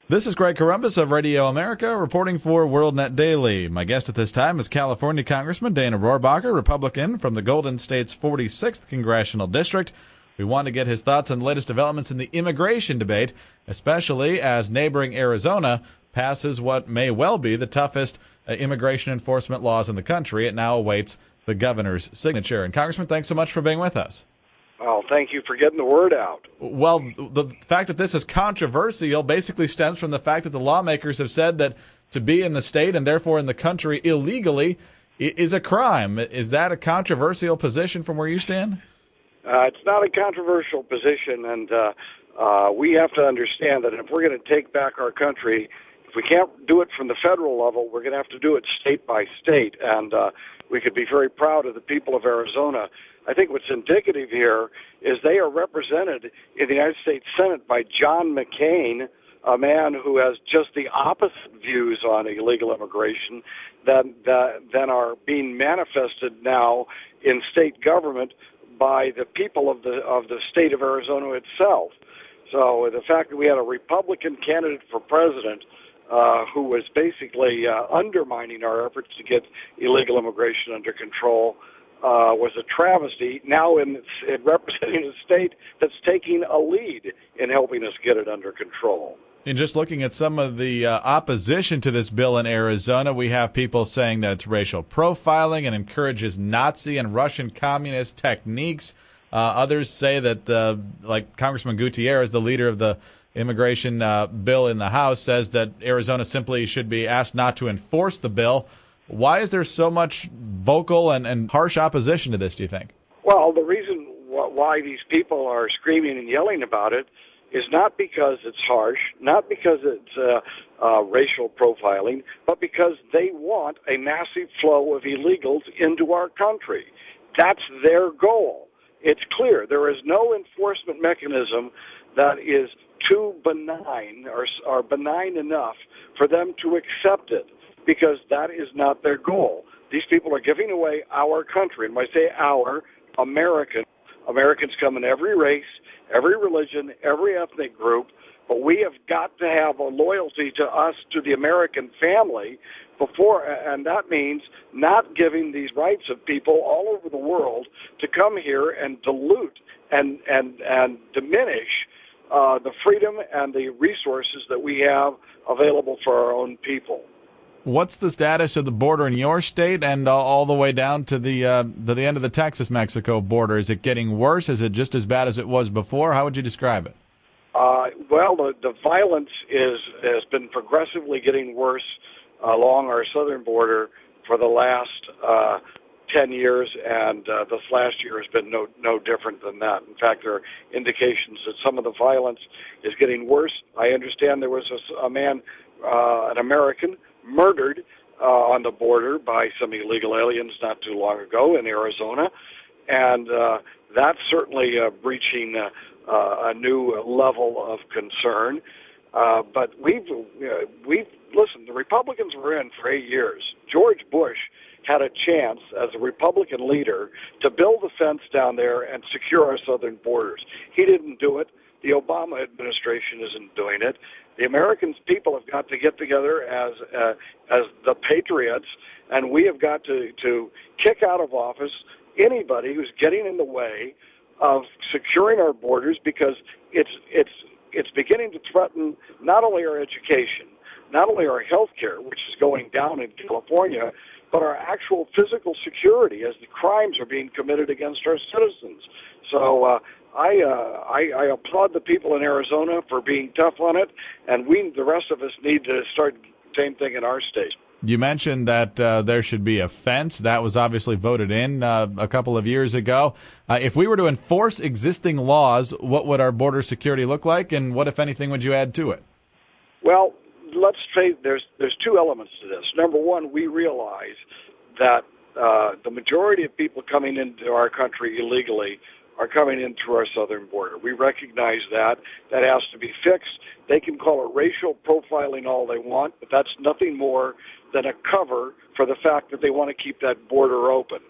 This is Greg Corombos of Radio America reporting for WorldNet Daily. My guest at this time is California Congressman Dana Rohrabacher, Republican from the Golden State's 46th Congressional District. We want to get his thoughts on the latest developments in the immigration debate, especially as neighboring Arizona passes what may well be the toughest immigration enforcement laws in the country. It now awaits the governor's signature. And Congressman, thanks so much for being with us. Well, thank you for getting the word out. Well, the fact that this is controversial basically stems from the fact that the lawmakers have said that to be in the state and therefore in the country illegally is a crime. Is that a controversial position from where you stand? It's not a controversial position, and we have to understand that if we're going to take back our country, if we can't do it from the federal level, we're going to have to do it state by state, and we could be very proud of the people of Arizona. I think what's indicative here is they are represented in the United States Senate by John McCain, a man who has just the opposite views on illegal immigration than are being manifested now in state government by the people of the state of Arizona itself. So the fact that we had a Republican candidate for president who was basically undermining our efforts to get illegal immigration under control was a travesty, now in representing a state that's taking a lead in helping us get it under control. And just looking at some of the opposition to this bill in Arizona, we have people saying that it's racial profiling and encourages Nazi and Russian communist techniques. Others say that, like Congressman Gutierrez, the leader of the immigration bill in the House, says that Arizona simply should be asked not to enforce the bill. Why is there so much vocal and harsh opposition to this, do you think? Well, the reason why these people are screaming and yelling about it is not because it's harsh, not because it's racial profiling, but because they want a massive flow of illegals into our country. That's their goal. It's clear. There is no enforcement mechanism that is too benign or benign enough for them to accept it, because that is not their goal. These people are giving away our country. And when I say our, Americans come in every race, every religion, every ethnic group, but we have got to have a loyalty to us, to the American family, and that means not giving these rights of people all over the world to come here and dilute and diminish the freedom and the resources that we have available for our own people. What's the status of the border in your state and all the way down to the end of the Texas-Mexico border? Is it getting worse? Is it just as bad as it was before? How would you describe it? Well, the violence has been progressively getting worse along our southern border for the last 10 years, and this last year has been no different than that. In fact, there are indications that some of the violence is getting worse. I understand there was a man, an American, murdered on the border by some illegal aliens not too long ago in Arizona, and that's certainly breaching a new level of concern. But we've listen. The Republicans were in for 8 years. George Bush had a chance as a Republican leader to build a fence down there and secure our southern borders. He didn't do it. The Obama administration isn't doing it. The American people have got to get together as the patriots, and we have got to kick out of office anybody who's getting in the way of securing our borders, because it's beginning to threaten not only our education, not only our health care, which is going down in California, but our actual physical security as the crimes are being committed against our citizens. So I applaud the people in Arizona for being tough on it, and the rest of us, need to start the same thing in our state. You mentioned that there should be a fence. That was obviously voted in a couple of years ago. If we were to enforce existing laws, what would our border security look like, and what, if anything, would you add to it? Well, let's say there's two elements to this. Number one, we realize that the majority of people coming into our country illegally are coming in through our southern border. We recognize that. That has to be fixed. They can call it racial profiling all they want, but that's nothing more than a cover for the fact that they want to keep that border open.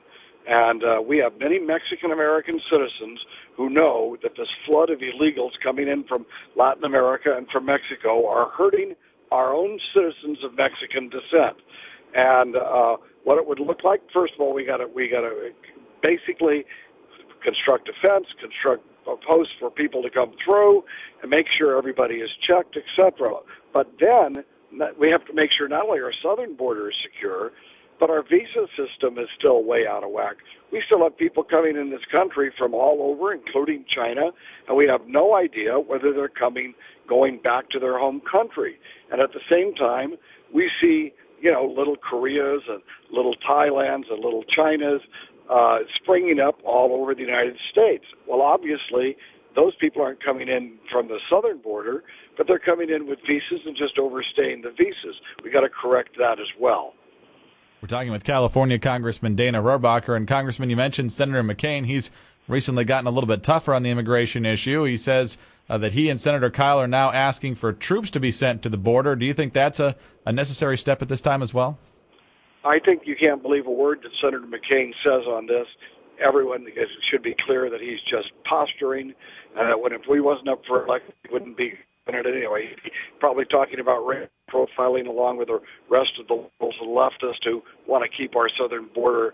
And we have many Mexican-American citizens who know that this flood of illegals coming in from Latin America and from Mexico are hurting our own citizens of Mexican descent. And what it would look like, first of all, we got to basically construct a fence, construct a post for people to come through, and make sure everybody is checked, etc. But then we have to make sure not only our southern border is secure, but our visa system is still way out of whack. We still have people coming in this country from all over, including China, and we have no idea whether they're going back to their home country. And at the same time, we see, little Koreas and little Thailands and little Chinas springing up all over the United States. Well, obviously, those people aren't coming in from the southern border, but they're coming in with visas and just overstaying the visas. We got to correct that as well. We're talking with California Congressman Dana Rohrabacher. And Congressman, you mentioned Senator McCain. He's recently gotten a little bit tougher on the immigration issue. He says that he and Senator Kyl are now asking for troops to be sent to the border. Do you think that's a necessary step at this time as well? I think you can't believe a word that Senator McCain says on this. Everyone should be clear that he's just posturing, and that if we wasn't up for election, he wouldn't be in it anyway. He's probably talking about racial profiling along with the rest of the liberals and leftists who want to keep our southern border,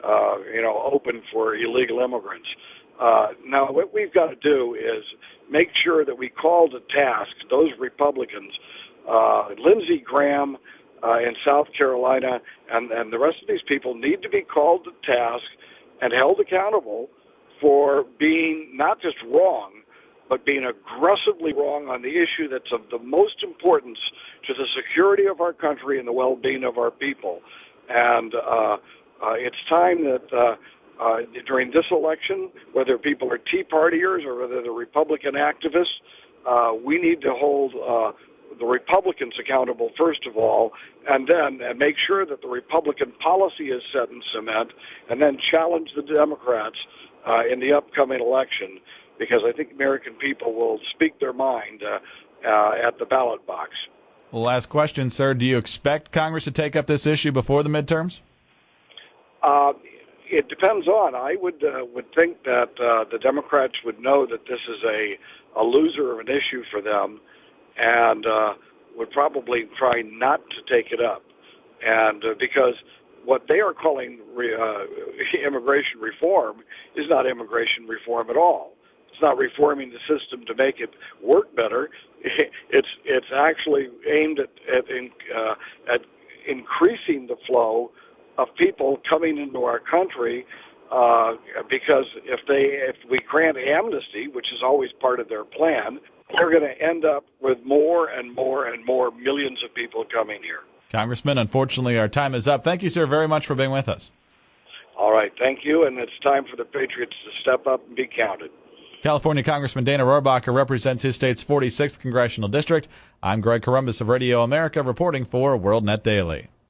open for illegal immigrants. Now, what we've got to do is make sure that we call to task those Republicans, Lindsey Graham in South Carolina, and the rest of these people need to be called to task and held accountable for being not just wrong, but being aggressively wrong on the issue that's of the most importance to the security of our country and the well-being of our people. And it's time that during this election, whether people are Tea Partiers or whether they're Republican activists, we need to hold the Republicans accountable, first of all, and then make sure that the Republican policy is set in cement, and then challenge the Democrats in the upcoming election, because I think American people will speak their mind at the ballot box. Well, last question, sir. Do you expect Congress to take up this issue before the midterms? It depends on. I would think that the Democrats would know that this is a loser of an issue for them, and would probably try not to take it up. And because what they are calling immigration reform is not immigration reform at all. It's not reforming the system to make it work better. It's actually aimed at increasing the flow of people coming into our country, because if we grant amnesty, which is always part of their plan, they're going to end up with more and more and more millions of people coming here. Congressman, unfortunately, our time is up. Thank you, sir, very much for being with us. All right, thank you, and it's time for the Patriots to step up and be counted. California Congressman Dana Rohrabacher represents his state's 46th Congressional District. I'm Greg Corombos of Radio America, reporting for WorldNet Daily.